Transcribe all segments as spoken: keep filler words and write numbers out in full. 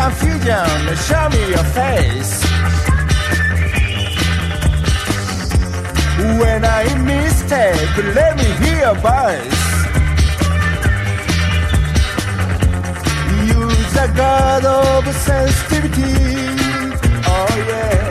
confusion, show me your face. When I'm in mistake, let me hear your voice. Use the God of sensitivity. Oh yeah.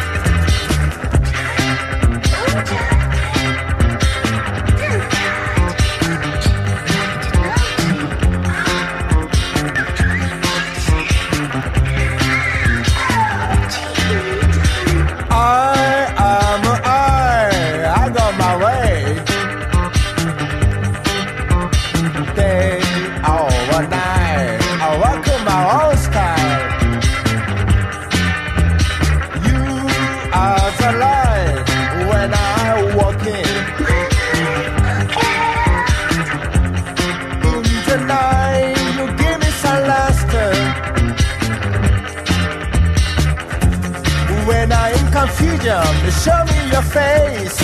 When I'm in confusion, show me your face.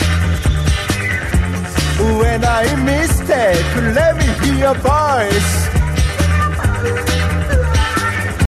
When I'm in mistake, let me hear your voice.